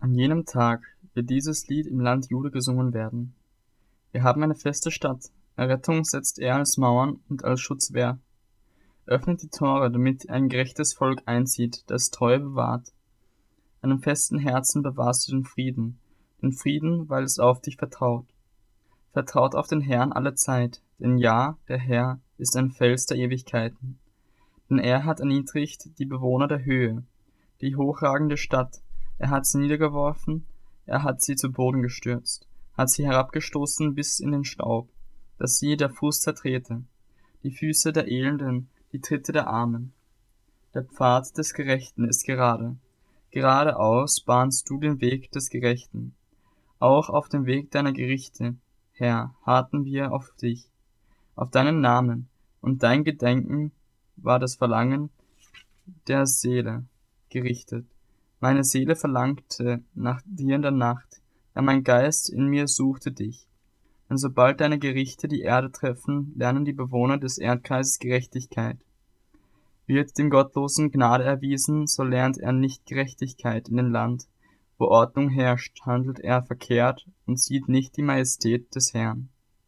An jenem Tag wird dieses Lied im Land Juda gesungen werden. Wir haben eine feste Stadt, Errettung setzt er als Mauern und als Schutzwehr. Öffnet die Tore, damit ein gerechtes Volk einzieht, das Treue bewahrt. Einem festen Herzen bewahrst du den Frieden, weil es auf dich vertraut. Vertraut auf den Herrn alle Zeit, denn ja, der Herr ist ein Fels der Ewigkeiten. Denn er hat erniedrigt die Bewohner der Höhe, die hochragende Stadt, er hat sie niedergeworfen, er hat sie zu Boden gestürzt, hat sie herabgestoßen bis in den Staub, dass sie der Fuß zertrete, die Füße der Elenden, die Tritte der Armen. Der Pfad des Gerechten ist gerade, geradeaus bahnst du den Weg des Gerechten. Auch auf dem Weg deiner Gerichte, Herr, harrten wir auf dich, auf deinen Namen, und dein Gedenken war das Verlangen der Seele gerichtet. Meine Seele verlangte nach dir in der Nacht, ja mein Geist in mir suchte dich. Denn sobald deine Gerichte die Erde treffen, lernen die Bewohner des Erdkreises Gerechtigkeit. Wird dem Gottlosen Gnade erwiesen, so lernt er nicht Gerechtigkeit in dem Land. Wo Ordnung herrscht, handelt er verkehrt und sieht nicht die Majestät des Herrn.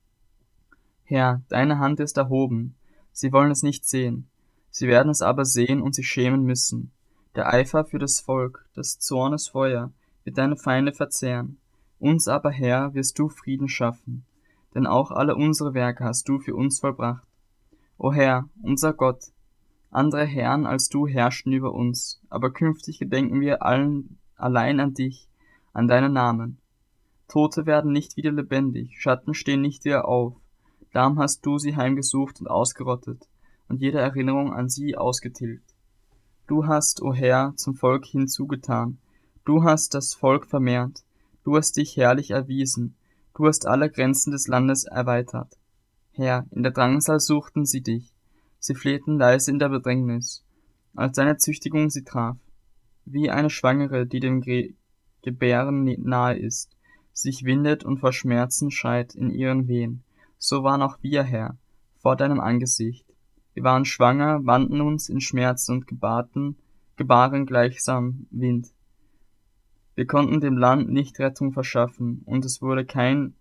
Herr, deine Hand ist erhoben, sie wollen es nicht sehen, sie werden es aber sehen und sich schämen müssen. Der Eifer für das Volk, des Zornes Feuer, wird deine Feinde verzehren. Uns aber, Herr, wirst du Frieden schaffen, denn auch alle unsere Werke hast du für uns vollbracht. O Herr, unser Gott, andere Herren als du herrschten über uns, aber künftig gedenken wir allein an dich, an deinen Namen. Tote werden nicht wieder lebendig, Schatten stehen nicht wieder auf, darum hast du sie heimgesucht und ausgerottet und jede Erinnerung an sie ausgetilgt. Du hast, o Herr, zum Volk hinzugetan, du hast das Volk vermehrt, du hast dich herrlich erwiesen, du hast alle Grenzen des Landes erweitert. Herr, in der Drangsal suchten sie dich, sie flehten leise in der Bedrängnis, als deine Züchtigung sie traf. Wie eine Schwangere, die dem Gebären nahe ist, sich windet und vor Schmerzen schreit in ihren Wehen, so waren auch wir, Herr, vor deinem Angesicht. Wir waren schwanger, wandten uns in Schmerzen und gebaren gleichsam Wind. Wir konnten dem Land nicht Rettung verschaffen, und es wurde kein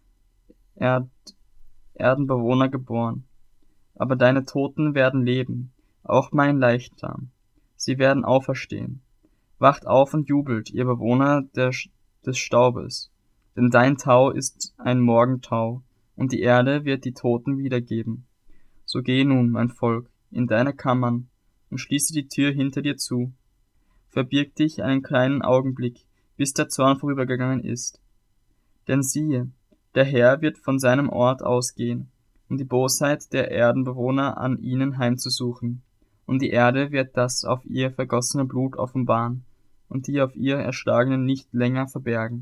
Erdenbewohner geboren. Aber deine Toten werden leben, auch mein Leichnam. Sie werden auferstehen. Wacht auf und jubelt, ihr Bewohner des Staubes, denn dein Tau ist ein Morgentau, und die Erde wird die Toten wiedergeben. So geh nun, mein Volk, in deine Kammern und schließe die Tür hinter dir zu. Verbirg dich einen kleinen Augenblick, bis der Zorn vorübergegangen ist. Denn siehe, der Herr wird von seinem Ort ausgehen, um die Bosheit der Erdenbewohner an ihnen heimzusuchen. Und die Erde wird das auf ihr vergossene Blut offenbaren und die auf ihr Erschlagenen nicht länger verbergen.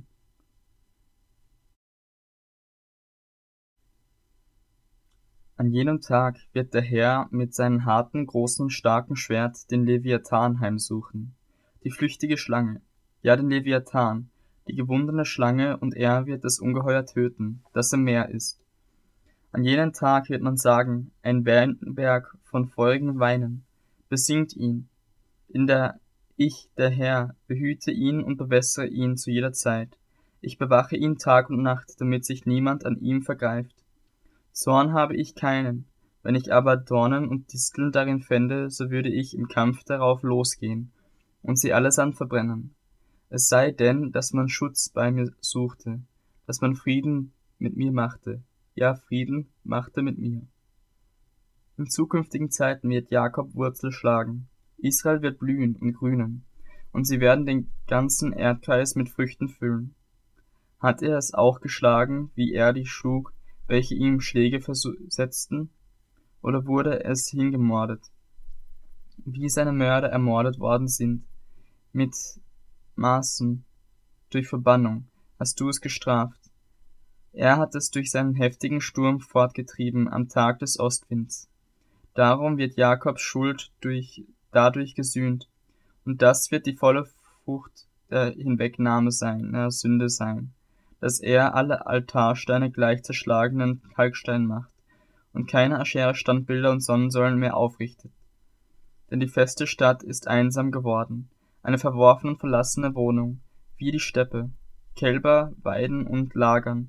An jenem Tag wird der Herr mit seinem harten, großen und starken Schwert den Leviathan heimsuchen, die flüchtige Schlange, ja den Leviathan, die gewundene Schlange, und er wird das Ungeheuer töten, das im Meer ist. An jenem Tag wird man sagen, ein Weinberg von feurigem Weinen, besingt ihn, der Herr, behüte ihn und bewässere ihn zu jeder Zeit. Ich bewache ihn Tag und Nacht, damit sich niemand an ihm vergreift. Zorn habe ich keinen, wenn ich aber Dornen und Disteln darin fände, so würde ich im Kampf darauf losgehen und sie allesamt verbrennen. Es sei denn, dass man Schutz bei mir suchte, dass man Frieden mit mir machte, ja Frieden machte mit mir. In zukünftigen Zeiten wird Jakob Wurzel schlagen, Israel wird blühen und grünen, und sie werden den ganzen Erdkreis mit Früchten füllen. Hat er es auch geschlagen, wie er die schlug, welche ihm Schläge versetzten, oder wurde es hingemordet, wie seine Mörder ermordet worden sind, mit Maßen, durch Verbannung, hast du es gestraft. Er hat es durch seinen heftigen Sturm fortgetrieben am Tag des Ostwinds. Darum wird Jakobs Schuld dadurch gesühnt, und das wird die volle Frucht der Hinwegnahme seiner Sünde sein, dass er alle Altarsteine gleich zerschlagenen Kalkstein macht und keine Aschera-Standbilder und Sonnensäulen mehr aufrichtet. Denn die feste Stadt ist einsam geworden, eine verworfene und verlassene Wohnung, wie die Steppe. Kälber weiden und lagern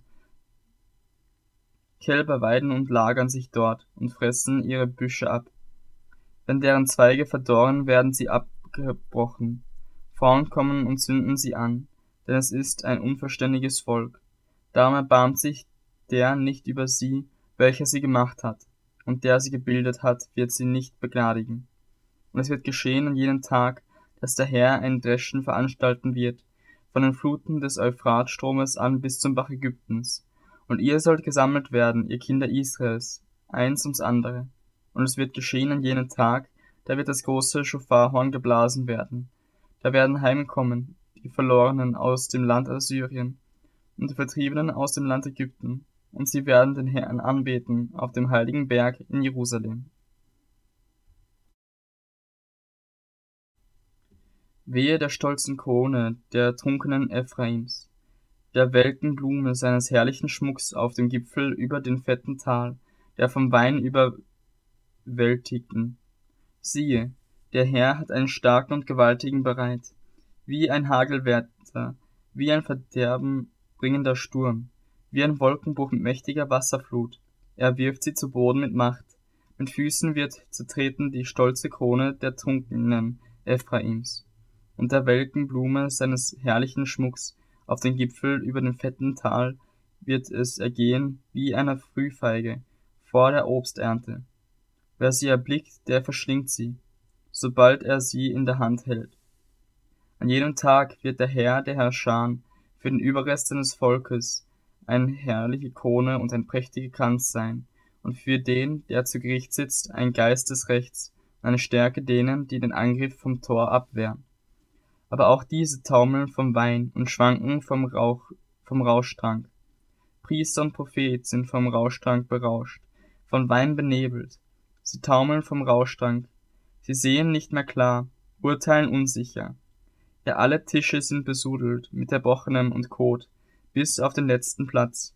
sich dort und fressen ihre Büsche ab. Wenn deren Zweige verdorren, werden sie abgebrochen. Frauen kommen und zünden sie an, denn es ist ein unverständiges Volk. Darum erbarmt sich der nicht über sie, welcher sie gemacht hat, und der sie gebildet hat, wird sie nicht begnadigen. Und es wird geschehen an jenem Tag, dass der Herr ein Dreschen veranstalten wird, von den Fluten des Euphratstromes an bis zum Bach Ägyptens. Und ihr sollt gesammelt werden, ihr Kinder Israels, eins ums andere. Und es wird geschehen an jenem Tag, da wird das große Schofarhorn geblasen werden. Da werden heimkommen die Verlorenen aus dem Land Assyrien und die Vertriebenen aus dem Land Ägypten, und sie werden den Herrn anbeten auf dem heiligen Berg in Jerusalem. Wehe der stolzen Krone der trunkenen Ephraims, der welken Blume seines herrlichen Schmucks auf dem Gipfel über den fetten Tal, der vom Wein überwältigten. Siehe, der Herr hat einen starken und gewaltigen bereit, wie ein Hagelwetter, wie ein verderbenbringender Sturm, wie ein Wolkenbruch mit mächtiger Wasserflut. Er wirft sie zu Boden mit Macht. Mit Füßen wird zertreten die stolze Krone der trunkenen Ephraims und der welken Blume seines herrlichen Schmucks. Auf den Gipfel über dem fetten Tal wird es ergehen wie einer Frühfeige vor der Obsternte. Wer sie erblickt, der verschlingt sie, sobald er sie in der Hand hält. An jenem Tag wird der Herr der Herrscher für den Überrest seines Volkes eine herrliche Krone und ein prächtiger Kranz sein, und für den, der zu Gericht sitzt, ein Geist des Rechts und eine Stärke denen, die den Angriff vom Tor abwehren. Aber auch diese taumeln vom Wein und schwanken vom Rauschtrank. Priester und Prophet sind vom Rauschtrank berauscht, von Wein benebelt. Sie taumeln vom Rauschtrank. Sie sehen nicht mehr klar, urteilen unsicher. Ja, alle Tische sind besudelt mit Erbrochenem und Kot, bis auf den letzten Platz.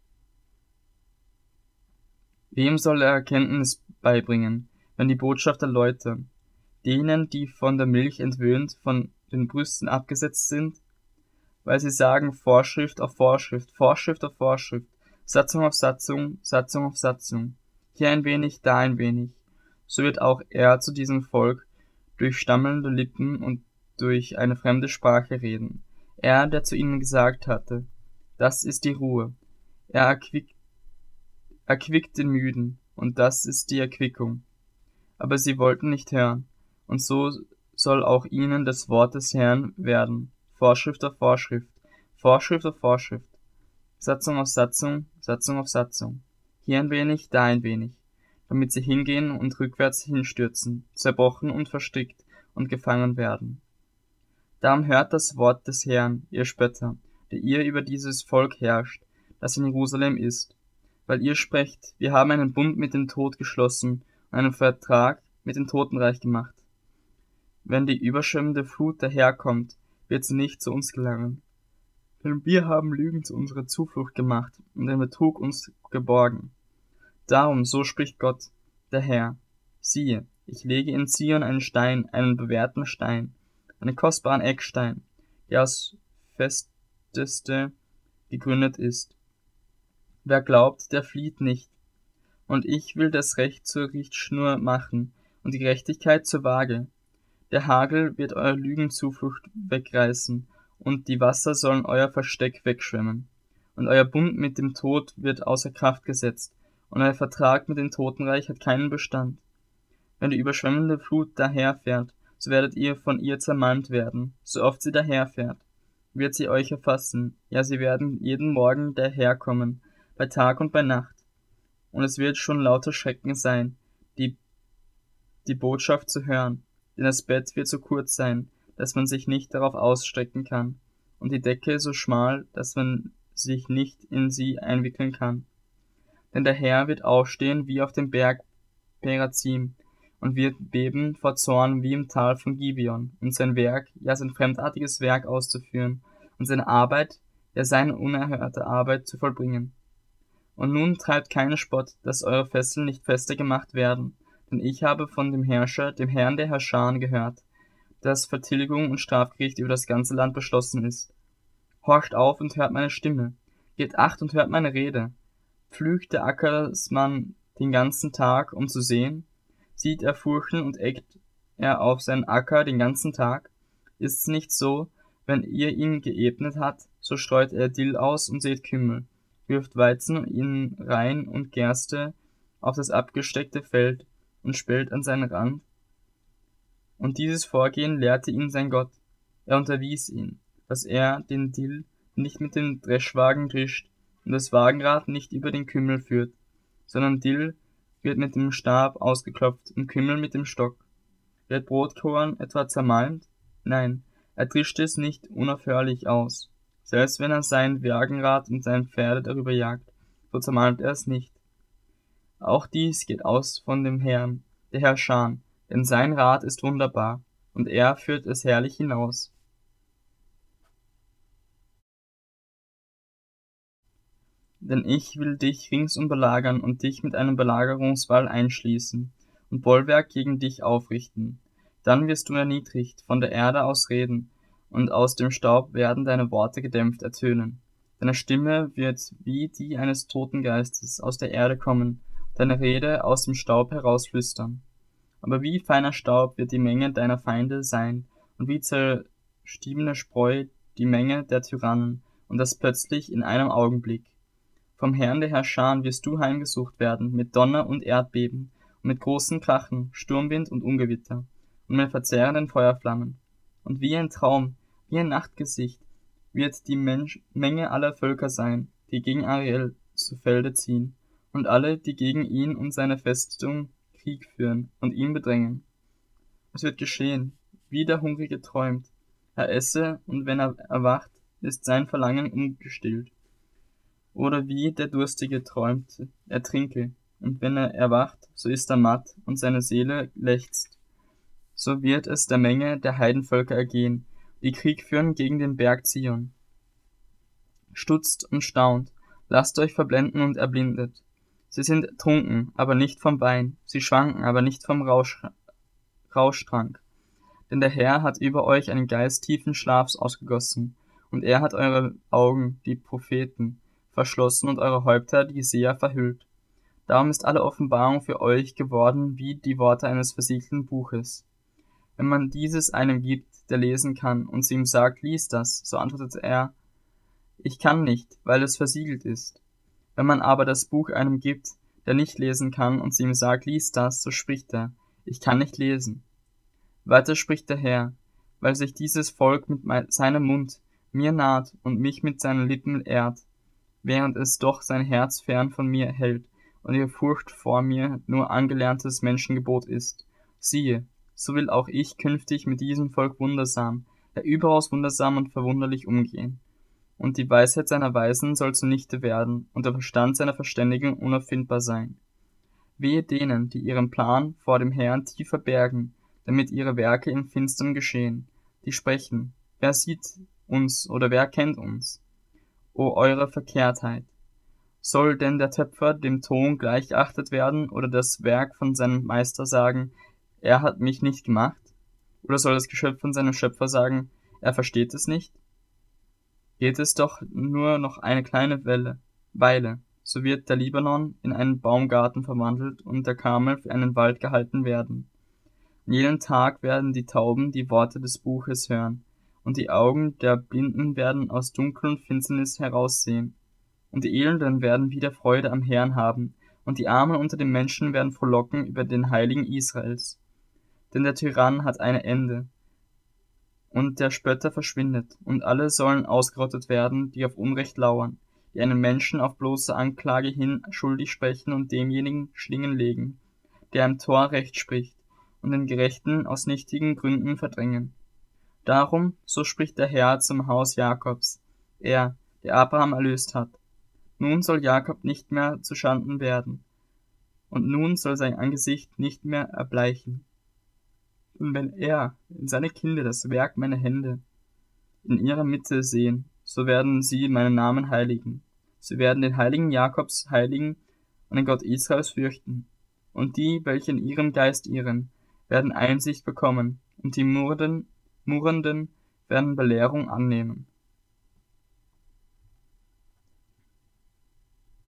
Wem soll er Erkenntnis beibringen, wenn die Botschaft erläutern? Denen, die von der Milch entwöhnt, von den Brüsten abgesetzt sind? Weil sie sagen Vorschrift auf Vorschrift, Vorschrift auf Vorschrift, Satzung auf Satzung, Satzung auf Satzung, hier ein wenig, da ein wenig. So wird auch er zu diesem Volk durch stammelnde Lippen und durch eine fremde Sprache reden. Er, der zu ihnen gesagt hatte, das ist die Ruhe. Er erquickt den Müden, und das ist die Erquickung. Aber sie wollten nicht hören, und so soll auch ihnen das Wort des Herrn werden, Vorschrift auf Vorschrift, Vorschrift auf Vorschrift, Satzung auf Satzung, Satzung auf Satzung, hier ein wenig, da ein wenig, damit sie hingehen und rückwärts hinstürzen, zerbrochen und verstrickt und gefangen werden. Darum hört das Wort des Herrn, ihr Spötter, der ihr über dieses Volk herrscht, das in Jerusalem ist, weil ihr sprecht, wir haben einen Bund mit dem Tod geschlossen und einen Vertrag mit dem Totenreich gemacht. Wenn die überschwemmende Flut daherkommt, wird sie nicht zu uns gelangen. Denn wir haben Lügen zu unserer Zuflucht gemacht und den Betrug uns geborgen. Darum, so spricht Gott, der Herr, siehe, ich lege in Zion einen Stein, einen bewährten Stein, einen kostbaren Eckstein, der aus Festeste gegründet ist. Wer glaubt, der flieht nicht. Und ich will das Recht zur Richtschnur machen und die Gerechtigkeit zur Waage. Der Hagel wird euer Lügenzuflucht wegreißen, und die Wasser sollen euer Versteck wegschwemmen. Und euer Bund mit dem Tod wird außer Kraft gesetzt, und euer Vertrag mit dem Totenreich hat keinen Bestand. Wenn die überschwemmende Flut daherfährt, so werdet ihr von ihr zermalmt werden. So oft sie daherfährt, wird sie euch erfassen. Ja, sie werden jeden Morgen daherkommen, bei Tag und bei Nacht. Und es wird schon lauter Schrecken sein, die Botschaft zu hören. Denn das Bett wird so kurz sein, dass man sich nicht darauf ausstrecken kann, und die Decke so schmal, dass man sich nicht in sie einwickeln kann. Denn der Herr wird aufstehen wie auf dem Berg Perazim und wird beben vor Zorn wie im Tal von Gibeon, und sein Werk, ja sein fremdartiges Werk auszuführen, und seine Arbeit, ja seine unerhörte Arbeit zu vollbringen. Und nun treibt keinen Spott, dass eure Fesseln nicht fester gemacht werden, denn ich habe von dem Herrscher, dem Herrn der Herrscher, gehört, dass Vertilgung und Strafgericht über das ganze Land beschlossen ist. Horcht auf und hört meine Stimme. Gebt Acht und hört meine Rede. Pflügt der Ackersmann den ganzen Tag, um zu sehen? Sieht er Furchen und eckt er auf seinen Acker den ganzen Tag? Ist's nicht so, wenn ihr ihn geebnet habt, so streut er Dill aus und sät Kümmel, wirft Weizen in Rein und Gerste auf das abgesteckte Feld und spellt an seinen Rand? Und dieses Vorgehen lehrte ihn sein Gott. Er unterwies ihn, dass er den Dill nicht mit dem Dreschwagen drischt und das Wagenrad nicht über den Kümmel führt, sondern Dill wird mit dem Stab ausgeklopft und Kümmel mit dem Stock. Wird Brotkorn etwa zermalmt? Nein, er trischt es nicht unaufhörlich aus. Selbst wenn er sein Wagenrad und seine Pferde darüber jagt, so zermalmt er es nicht. Auch dies geht aus von dem Herrn, der Herrscher, denn sein Rat ist wunderbar, und er führt es herrlich hinaus. Denn ich will dich ringsum belagern und dich mit einem Belagerungswall einschließen und Bollwerk gegen dich aufrichten. Dann wirst du erniedrigt von der Erde aus reden, und aus dem Staub werden deine Worte gedämpft ertönen. Deine Stimme wird wie die eines toten Geistes aus der Erde kommen, deine Rede aus dem Staub herausflüstern. Aber wie feiner Staub wird die Menge deiner Feinde sein, und wie zerstiebene Spreu die Menge der Tyrannen, und das plötzlich in einem Augenblick. Vom Herrn der Herrscher wirst du heimgesucht werden, mit Donner und Erdbeben, und mit großen Krachen, Sturmwind und Ungewitter, und mit verzehrenden Feuerflammen. Und wie ein Traum, wie ein Nachtgesicht, wird die Menge aller Völker sein, die gegen Ariel zu Felde ziehen, und alle, die gegen ihn und seine Festung Krieg führen und ihn bedrängen. Es wird geschehen, wie der Hungrige träumt. Er esse, und wenn er erwacht, ist sein Verlangen ungestillt. Oder wie der Durstige träumt, er trinke, und wenn er erwacht, so ist er matt, und seine Seele lechzt. So wird es der Menge der Heidenvölker ergehen, die Krieg führen gegen den Berg Zion. Stutzt und staunt, lasst euch verblenden und erblindet. Sie sind trunken, aber nicht vom Wein, sie schwanken, aber nicht vom Rauschtrank. Denn der Herr hat über euch einen Geist tiefen Schlafs ausgegossen, und er hat eure Augen, die Propheten, verschlossen und eure Häupter, die Seher, verhüllt. Darum ist alle Offenbarung für euch geworden wie die Worte eines versiegelten Buches. Wenn man dieses einem gibt, der lesen kann, und sie ihm sagt, lies das, so antwortet er, ich kann nicht, weil es versiegelt ist. Wenn man aber das Buch einem gibt, der nicht lesen kann, und sie ihm sagt, lies das, so spricht er, ich kann nicht lesen. Weiter spricht der Herr, weil sich dieses Volk mit seinem Mund mir naht und mich mit seinen Lippen ehrt, während es doch sein Herz fern von mir hält und ihre Furcht vor mir nur angelerntes Menschengebot ist. Siehe, so will auch ich künftig mit diesem Volk wundersam, ja überaus wundersam und verwunderlich umgehen. Und die Weisheit seiner Weisen soll zunichte werden, und der Verstand seiner Verständigen unauffindbar sein. Wehe denen, die ihren Plan vor dem Herrn tief verbergen, damit ihre Werke im Finstern geschehen, die sprechen, wer sieht uns oder wer kennt uns? O eure Verkehrtheit! Soll denn der Töpfer dem Ton gleich geachtet werden oder das Werk von seinem Meister sagen, er hat mich nicht gemacht? Oder soll das Geschöpf von seinem Schöpfer sagen, er versteht es nicht? Geht es doch nur noch eine kleine Weile, so wird der Libanon in einen Baumgarten verwandelt und der Karmel für einen Wald gehalten werden. An jedem Tag werden die Tauben die Worte des Buches hören, und die Augen der Blinden werden aus Dunkel und Finsternis heraussehen. Und die Elenden werden wieder Freude am Herrn haben, und die Armen unter den Menschen werden frohlocken über den Heiligen Israels. Denn der Tyrann hat ein Ende, und der Spötter verschwindet, und alle sollen ausgerottet werden, die auf Unrecht lauern, die einen Menschen auf bloße Anklage hin schuldig sprechen und demjenigen Schlingen legen, der im Tor Recht spricht, und den Gerechten aus nichtigen Gründen verdrängen. Darum, so spricht der Herr zum Haus Jakobs, er, der Abraham erlöst hat. Nun soll Jakob nicht mehr zu Schanden werden, und nun soll sein Angesicht nicht mehr erbleichen. Und wenn er in seine Kinder das Werk meiner Hände in ihrer Mitte sehen, so werden sie meinen Namen heiligen. Sie werden den Heiligen Jakobs heiligen und den Gott Israels fürchten. Und die, welche in ihrem Geist irren, werden Einsicht bekommen, und die Murrenden werden Belehrung annehmen.